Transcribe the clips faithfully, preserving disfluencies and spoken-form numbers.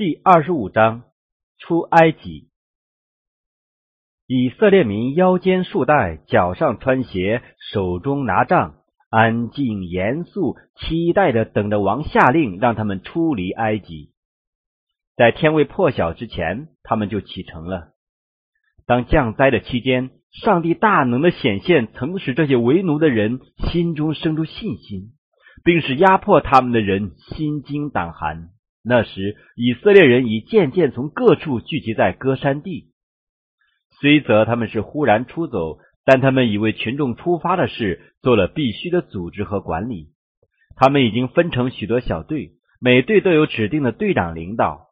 第二十五章出埃及。以色列民腰间束带，脚上穿鞋，手中拿杖，安静严肃期待着等着王下令让他们出离埃及。在天未破晓之前，他们就启程了。当降灾的期间，上帝大能的显现曾使这些为奴的人心中生出信心，并使压迫他们的人心惊胆寒。那时以色列人已渐渐从各处聚集在歌珊地。虽则他们是忽然出走，但他们已为群众出发的事做了必须的组织和管理。他们已经分成许多小队，每队都有指定的队长领导。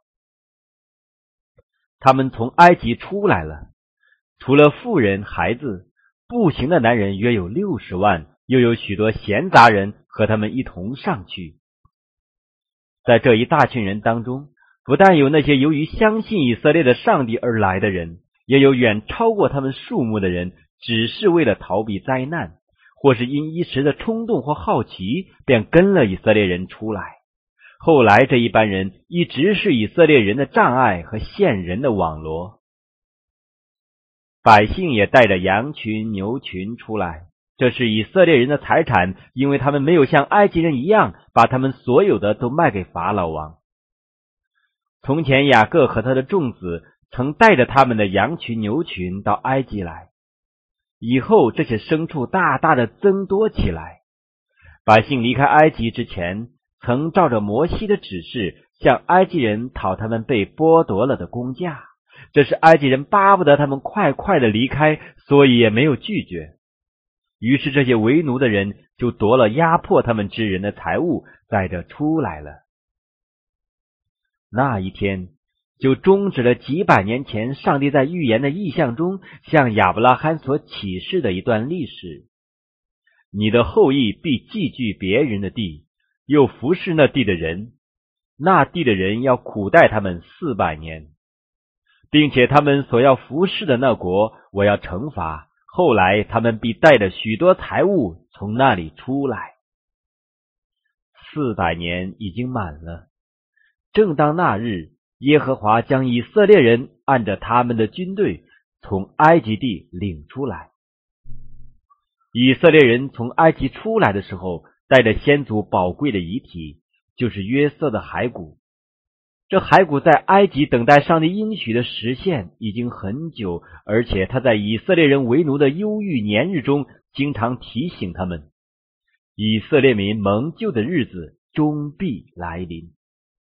他们从埃及出来了，除了妇人孩子，步行的男人约有六十万，又有许多闲杂人和他们一同上去。在这一大群人当中，不但有那些由于相信以色列的上帝而来的人，也有远超过他们数目的人，只是为了逃避灾难，或是因一时的冲动或好奇，便跟了以色列人出来。后来这一班人一直是以色列人的障碍和线人的网罗。百姓也带着羊群牛群出来，这是以色列人的财产，因为他们没有像埃及人一样把他们所有的都卖给法老王。从前雅各和他的众子曾带着他们的羊群牛群到埃及来，以后这些牲畜大大的增多起来。百姓离开埃及之前，曾照着摩西的指示向埃及人讨他们被剥夺了的工价，这是埃及人巴不得他们快快的离开，所以也没有拒绝。于是这些为奴的人就夺了压迫他们之人的财物，载着出来了。那一天就终止了几百年前上帝在预言的意象中向亚伯拉罕所启示的一段历史。你的后裔必寄居别人的地，又服侍那地的人，那地的人要苦待他们四百年，并且他们所要服侍的那国，我要惩罚，后来他们必带着许多财物从那里出来。四百年已经满了，正当那日，耶和华将以色列人按着他们的军队从埃及地领出来。以色列人从埃及出来的时候，带着先祖宝贵的遗体，就是约瑟的骸骨。这骸骨在埃及等待上帝应许的实现已经很久，而且他在以色列人为奴的忧郁年日中经常提醒他们，以色列民蒙救的日子终必来临。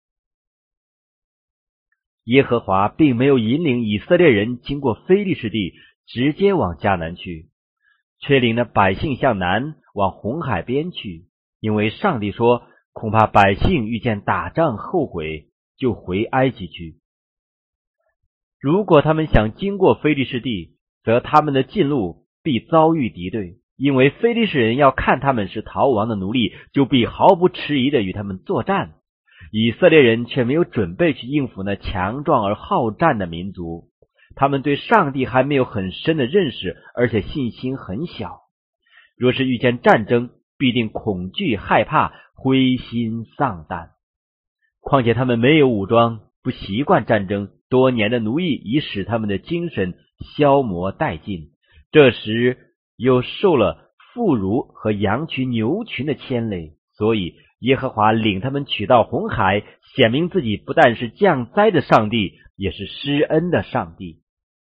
耶和华并没有引领以色列人经过非利士地直接往迦南去，却领着百姓向南往红海边去，因为上帝说，恐怕百姓遇见打仗后悔，就回埃及去。如果他们想经过非利士地，则他们的近路必遭遇敌对，因为非利士人要看他们是逃亡的奴隶，就必毫不迟疑的与他们作战。以色列人却没有准备去应付那强壮而好战的民族，他们对上帝还没有很深的认识，而且信心很小。若是遇见战争，必定恐惧害怕，灰心丧胆。况且他们没有武装，不习惯战争，多年的奴役已使他们的精神消磨殆尽，这时又受了妇孺和羊群牛群的牵累，所以耶和华领他们取到红海，显明自己不但是降灾的上帝，也是施恩的上帝。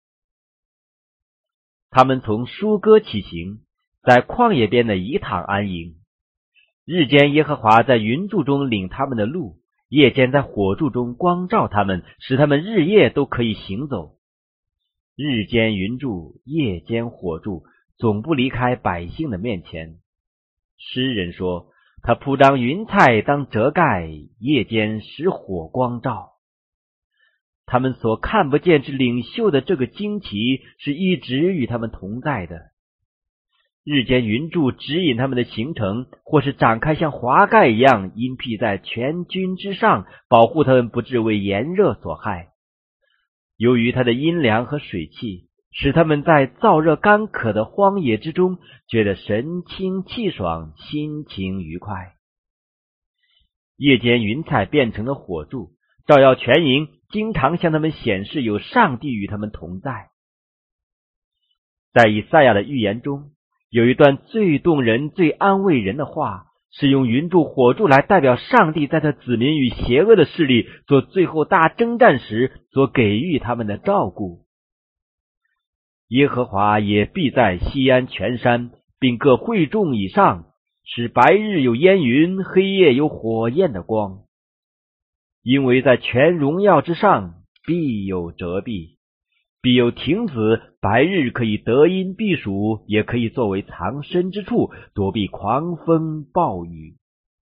他们从舒歌起行，在旷野边的以坦安营。日间耶和华在云柱中领他们的路，夜间在火柱中光照他们，使他们日夜都可以行走。日间云柱，夜间火柱，总不离开百姓的面前。诗人说，他铺张云彩当遮盖，夜间使火光照。他们所看不见之领袖的这个旌旗，是一直与他们同在的。日间云柱指引他们的行程，或是展开像华盖一样荫蔽在全军之上，保护他们不致为炎热所害。由于他的阴凉和水汽，使他们在燥热干渴的荒野之中觉得神清气爽，心情愉快。夜间云彩变成了火柱， 照耀全营，经常向他们显示有上帝与他们同在。在以赛亚的预言中，有一段最动人、最安慰人的话，是用云柱、火柱来代表上帝在他子民与邪恶的势力做最后大征战时所给予他们的照顾。耶和华也必在西安全山，并各会众以上，使白日有烟云，黑夜有火焰的光。因为在全荣耀之上必有遮蔽，必有亭子，白日可以得阴避暑，也可以作为藏身之处，躲避狂风暴雨。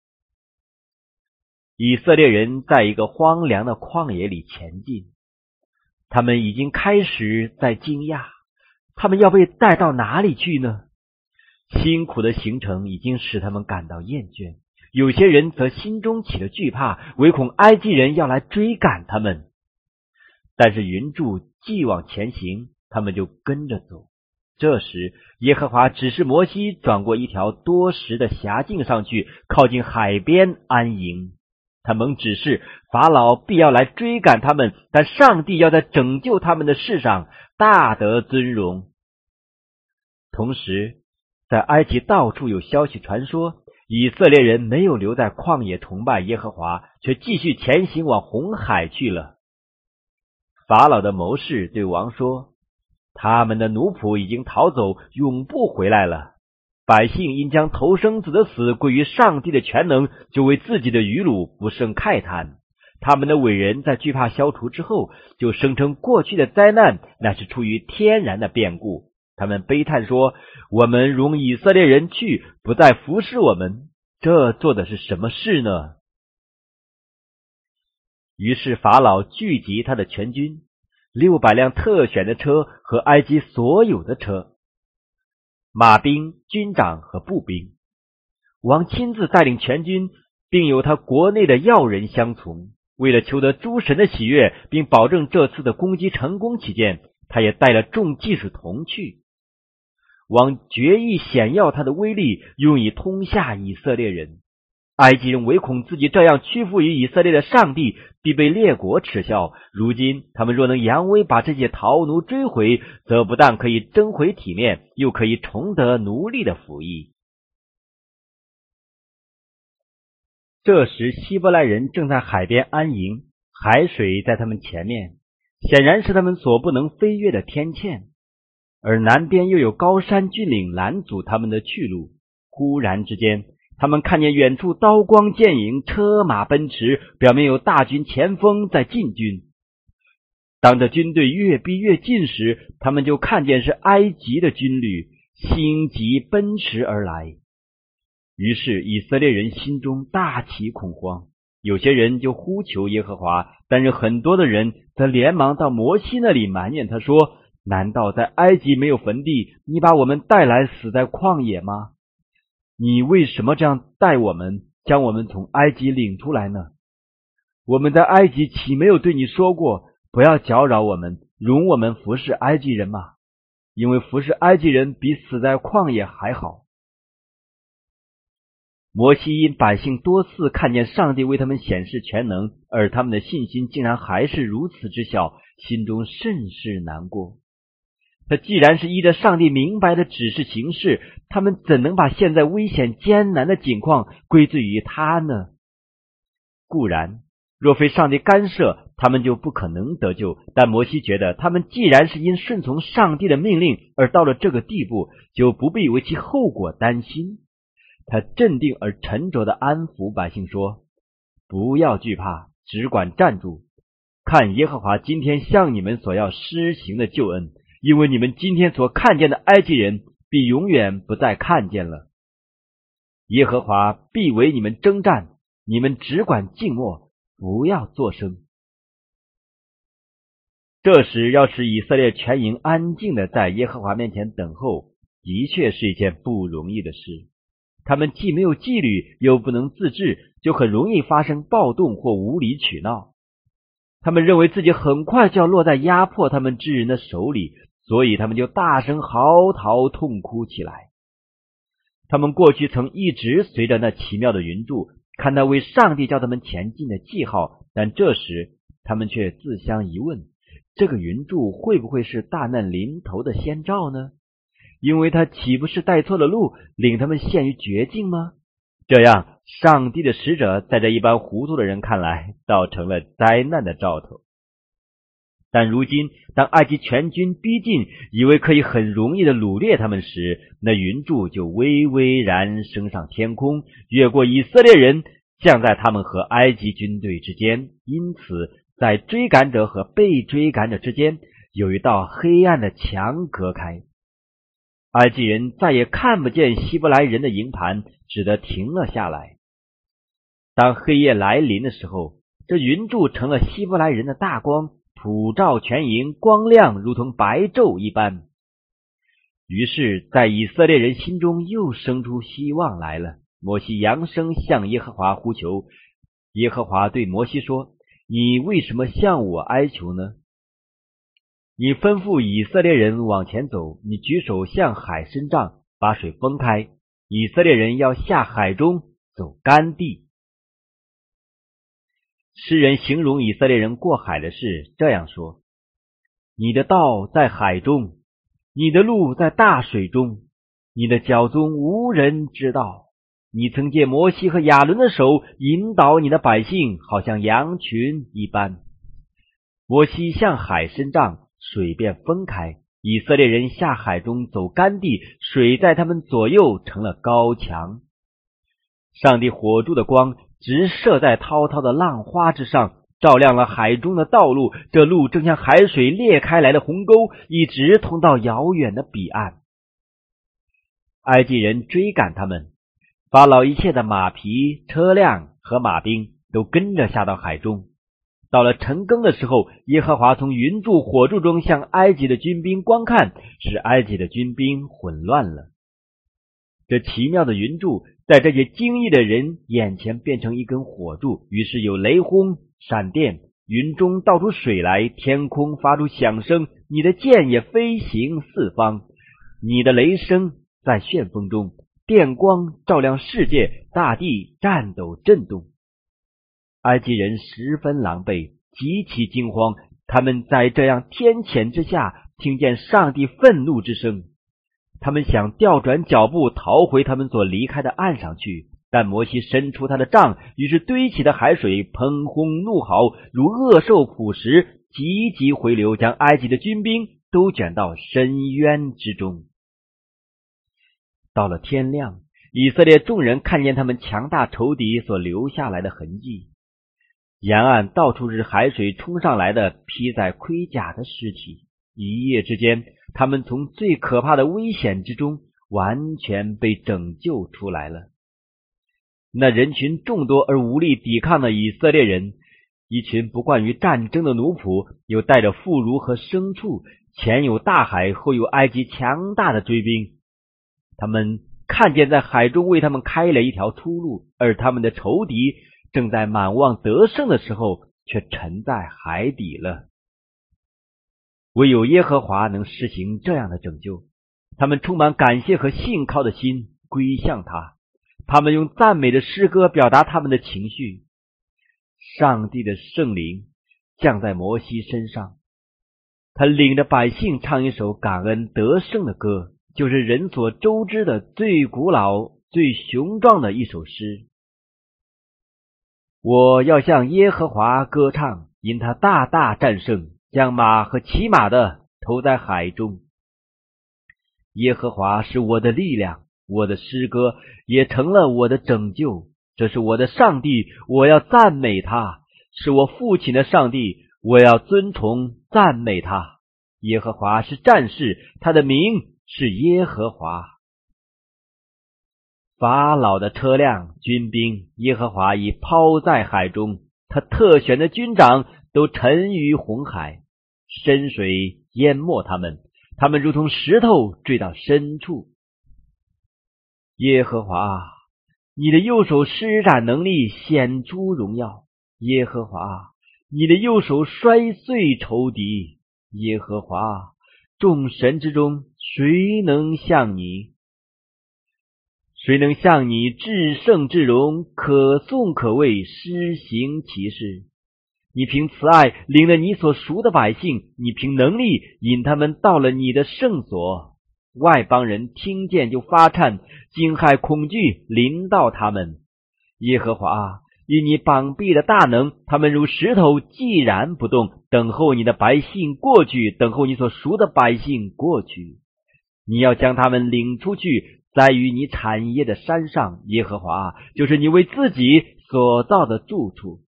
以色列人在一个荒凉的旷野里前进，他们已经开始在惊讶，他们要被带到哪里去呢？辛苦的行程已经使他们感到厌倦，有些人则心中起了惧怕，唯恐埃及人要来追赶他们。但是云柱既往前行，他们就跟着走。这时耶和华指示摩西转过一条多石的峡径上去，靠近海边安营。他蒙指示法老必要来追赶他们，但上帝要在拯救他们的事上大得尊荣。同时在埃及到处有消息传说，以色列人没有留在旷野崇拜耶和华，却继续前行往红海去了。法老的谋士对王说，他们的奴仆已经逃走，永不回来了。百姓因将头生子的死归于上帝的全能，就为自己的余辱不胜慨叹。他们的伟人在惧怕消除之后，就声称过去的灾难乃是出于天然的变故。他们悲叹说，我们容以色列人去，不再服侍我们，这做的是什么事呢？于是法老聚集他的全军，六百辆特选的车和埃及所有的车，马兵、军长和步兵。王亲自带领全军，并有他国内的要人相从。为了求得诸神的喜悦，并保证这次的攻击成功起见，他也带了众技术同去。王决意显耀他的威力，用以通下以色列人。埃及人唯恐自己这样屈服于以色列的上帝，必被列国耻笑。如今他们若能扬威把这些逃奴追回，则不但可以争回体面，又可以重得奴隶的服役。这时希伯来人正在海边安营，海水在他们前面，显然是他们所不能飞越的天堑。而南边又有高山峻岭拦阻他们的去路。忽然之间，他们看见远处刀光剑影，车马奔驰，表明有大军前锋在进军。当这军队越逼越近时，他们就看见是埃及的军旅星级奔驰而来。于是以色列人心中大起恐慌，有些人就呼求耶和华，但是很多的人则连忙到摩西那里埋怨他说，难道在埃及没有坟地，你把我们带来死在旷野吗？你为什么这样待我们，将我们从埃及领出来呢？我们在埃及岂没有对你说过，不要搅扰我们，容我们服侍埃及人吗？因为服侍埃及人比死在旷野还好。摩西因百姓多次看见上帝为他们显示全能，而他们的信心竟然还是如此之小，心中甚是难过。他既然是依着上帝明白的指示行事，他们怎能把现在危险艰难的境况归罪于他呢？固然若非上帝干涉，他们就不可能得救，但摩西觉得他们既然是因顺从上帝的命令而到了这个地步，就不必为其后果担心。他镇定而沉着地安抚百姓说，不要惧怕，只管站住，看耶和华今天向你们所要施行的救恩，因为你们今天所看见的埃及人必永远不再看见了。耶和华必为你们征战，你们只管静默，不要作声。这时要使以色列全营安静地在耶和华面前等候，的确是一件不容易的事。他们既没有纪律，又不能自制，就很容易发生暴动或无理取闹。他们认为自己很快就要落在压迫他们之人的手里，所以他们就大声嚎啕痛哭起来。他们过去曾一直随着那奇妙的云柱，看他为上帝叫他们前进的记号， 但这时他们却自相疑问，这个云柱会不会是大难临头的先兆呢？因为他岂不是带错了路，令他们陷于绝境吗？这样，上帝的使者在这一般糊涂的人看来，倒成了灾难的兆头。但如今，当埃及全军逼近，以为可以很容易的掳掠他们时，那云柱就巍巍然升上天空，越过以色列人，降在他们和埃及军队之间。因此，在追赶者和被追赶者之间，有一道黑暗的墙隔开。埃及人再也看不见希伯来人的营盘，只得停了下来。当黑夜来临的时候，这云柱成了希伯来人的大光，普照全营，光亮如同白昼一般。于是在以色列人心中又生出希望来了。摩西扬声向耶和华呼求，耶和华对摩西说：你为什么向我哀求呢？你吩咐以色列人往前走，你举手向海伸杖，把水分开，以色列人要下海中走干地。诗人形容以色列人过海的事这样说：你的道在海中，你的路在大水中，你的脚踪无人知道。你曾借摩西和亚伦的手引导你的百姓，好像羊群一般。摩西向海伸杖，水便分开，以色列人下海中走干地，水在他们左右成了高墙。上帝火柱的光直射在滔滔的浪花之上，照亮了海中的道路，这路正像海水裂开来的鸿沟，一直通到遥远的彼岸。埃及人追赶他们，法老一切的马匹、车辆和马兵都跟着下到海中。到了晨更的时候，耶和华从云柱火柱中向埃及的军兵观看，使埃及的军兵混乱了。这奇妙的云柱在这些惊异的人眼前变成一根火柱，于是有雷轰、闪电，云中倒出水来，天空发出响声，你的箭也飞行四方，你的雷声在旋风中，电光照亮世界，大地颤抖震动。埃及人十分狼狈，极其惊慌，他们在这样天谴之下听见上帝愤怒之声。他们想调转脚步逃回他们所离开的岸上去，但摩西伸出他的杖，于是堆起的海水喷轰怒嚎，如恶兽捕食，急急回流，将埃及的军兵都卷到深渊之中。到了天亮，以色列众人看见他们强大仇敌所留下来的痕迹，沿岸到处是海水冲上来的披在盔甲的尸体。一夜之间，他们从最可怕的危险之中完全被拯救出来了。那人群众多而无力抵抗的以色列人，一群不惯于战争的奴仆，又带着妇孺和牲畜，前有大海，后有埃及强大的追兵。他们看见在海中为他们开了一条出路，而他们的仇敌正在满望得胜的时候，却沉在海底了。唯有耶和华能施行这样的拯救，他们充满感谢和信靠的心归向他，他们用赞美的诗歌表达他们的情绪。上帝的圣灵降在摩西身上，他领着百姓唱一首感恩得胜的歌，就是人所周知的最古老、最雄壮的一首诗。我要向耶和华歌唱，因他大大战胜，将马和骑马的投在海中。耶和华是我的力量，我的诗歌也成了我的拯救。这是我的上帝，我要赞美他；是我父亲的上帝，我要尊崇赞美他。耶和华是战士，他的名是耶和华。法老的车辆、军兵，耶和华已抛在海中，他特选的军长都沉于红海，深水淹没他们，他们如同石头坠到深处。耶和华，你的右手施展能力，显出荣耀。耶和华，你的右手摔碎仇敌。耶和华，众神之中，谁能像你？谁能像你至圣至荣，可颂可畏，施行其事？ 你凭慈爱领了你所赎的百姓，你凭能力引他们到了你的圣所。外邦人听见就发颤，惊骇恐惧临到他们。耶和华啊，因你膀臂的大能，他们如石头寂然不动，等候你的百姓过去，等候你所赎的百姓过去。你要将他们领出去，栽于你产业的山上，耶和华啊，就是你为自己所造的住处。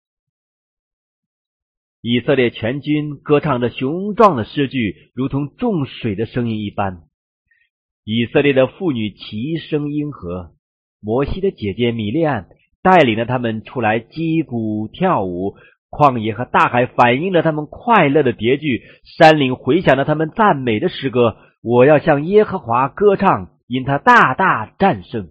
以色列全军歌唱着雄壮的诗句，如同众水的声音一般。以色列的妇女齐声应和，摩西的姐姐米利暗带领了他们出来击鼓跳舞，旷野和大海反映了他们快乐的叠句，山岭回响了他们赞美的诗歌。我要向耶和华歌唱，因他大大战胜。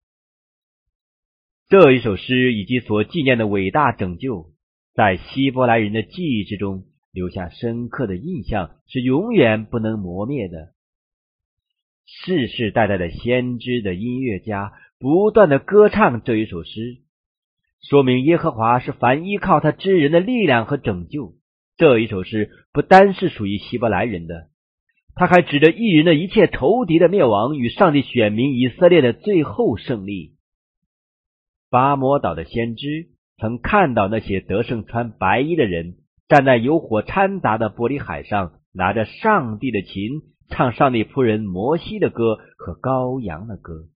这一首诗以及所纪念的伟大拯救，在希伯来人的记忆之中留下深刻的印象，是永远不能磨灭的。世世代代的先知的音乐家不断的歌唱这一首诗，说明耶和华是凡依靠他之人的力量和拯救。这一首诗不单是属于希伯来人的，他还指着异人的一切仇敌的灭亡与上帝选民以色列的最后胜利。巴摩岛的先知曾看到那些得胜穿白衣的人站在有火掺杂的玻璃海上，拿着上帝的琴，唱上帝仆人摩西的歌和羔羊的歌。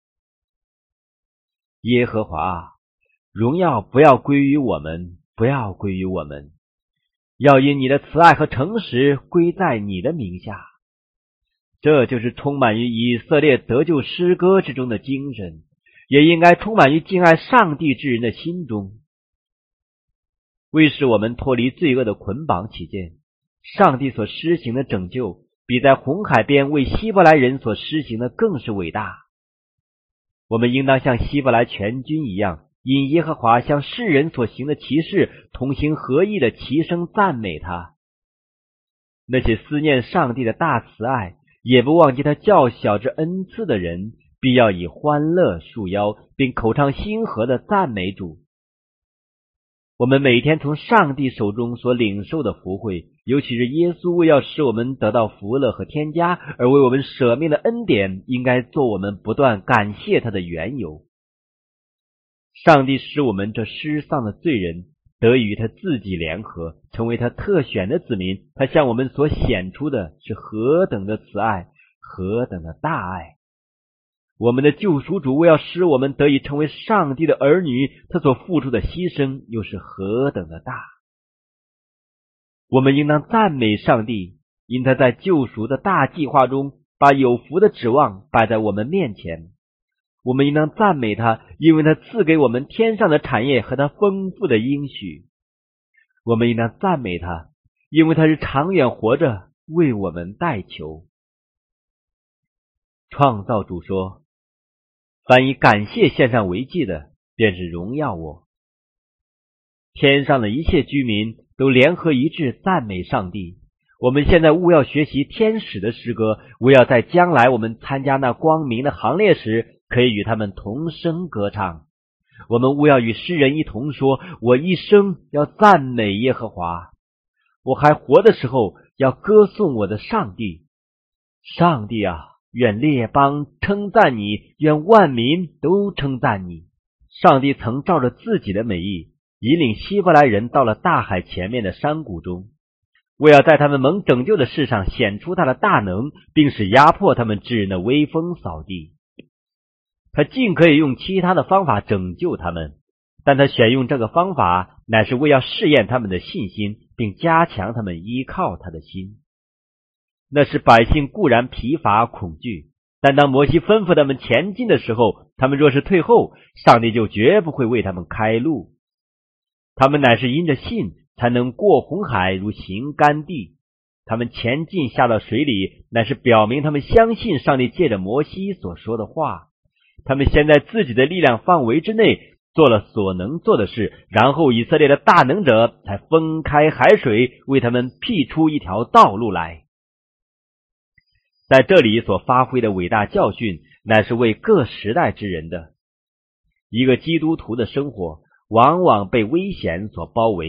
耶和华，荣耀不要归于我们，不要归于我们，要因你的慈爱和诚实归在你的名下。这就是充满于以色列得救诗歌之中的精神，也应该充满于敬爱上帝之人的心中。为使我们脱离罪恶的捆绑起见，上帝所施行的拯救比在红海边为希伯来人所施行的更是伟大。我们应当像希伯来全军一样，因耶和华向世人所行的奇事，同心合意的齐声赞美他。那些思念上帝的大慈爱，也不忘记他较小之恩赐的人，必要以欢乐束腰，并口唱心和的赞美主。我们每天从上帝手中所领受的福惠，尤其是耶稣为要使我们得到福乐和添加而为我们舍命的恩典，应该做我们不断感谢他的缘由。上帝使我们这失丧的罪人得以与他自己联合，成为他特选的子民，他向我们所显出的是何等的慈爱，何等的大爱。我们的救赎主为要使我们得以成为上帝的儿女，他所付出的牺牲又是何等的大。我们应当赞美上帝，因他在救赎的大计划中把有福的指望摆在我们面前。我们应当赞美他，因为他赐给我们天上的产业和他丰富的应许。我们应当赞美他，因为他是长远活着为我们代求。创造主说，凡以感谢献上为祭的，便是荣耀我。天上的一切居民都联合一致赞美上帝。我们现在务要学习天使的诗歌，务要在将来我们参加那光明的行列时，可以与他们同声歌唱。我们务要与诗人一同说，我一生要赞美耶和华。我还活的时候，要歌颂我的上帝。上帝啊，愿列邦称赞你，愿万民都称赞你。上帝曾照着自己的美意，引领希伯来人到了大海前面的山谷中，为要在他们蒙拯救的事上显出他的大能，并使压迫他们之人的威风扫地。他尽可以用其他的方法拯救他们，但他选用这个方法，乃是为要试验他们的信心，并加强他们依靠他的心。那时百姓固然疲乏恐惧，但当摩西吩咐他们前进的时候，他们若是退后，上帝就绝不会为他们开路。他们乃是因着信才能过红海如行干地。他们前进下到水里，乃是表明他们相信上帝借着摩西所说的话。他们先在自己的力量范围之内做了所能做的事，然后以色列的大能者才分开海水，为他们辟出一条道路来。在这里所发挥的伟大教训，乃是为各时代之人的。一个基督徒的生活往往被危险所包围，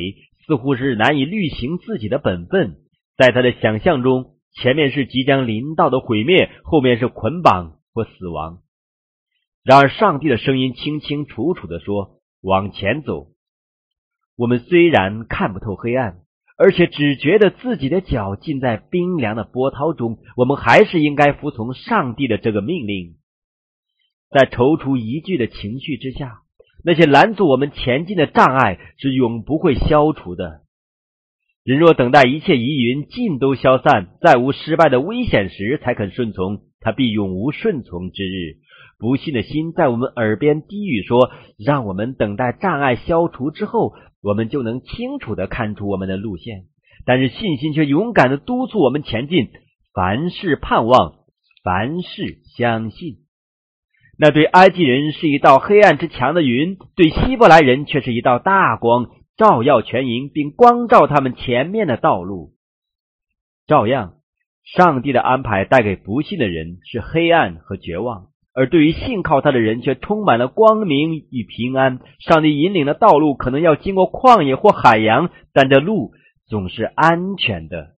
似乎是难以履行自己的本分，在他的想象中，前面是即将临到的毁灭，后面是捆绑或死亡。然而上帝的声音清清楚楚地说，往前走。我们虽然看不透黑暗，而且只觉得自己的脚浸在冰凉的波涛中，我们还是应该服从上帝的这个命令。在踌躇疑惧的情绪之下，那些拦阻我们前进的障碍是永不会消除的。人若等待一切疑云尽都消散，再无失败的危险时才肯顺从，他必永无顺从之日。不信的心在我们耳边低语说，让我们等待障碍消除之后，我们就能清楚地看出我们的路线。但是信心却勇敢地督促我们前进，凡事盼望，凡事相信。那对埃及人是一道黑暗之墙的云，对希伯来人却是一道大光，照耀全营，并光照他们前面的道路。照样，上帝的安排带给不信的人是黑暗和绝望，而对于信靠他的人却充满了光明与平安。上帝引领的道路可能要经过旷野或海洋，但这路总是安全的。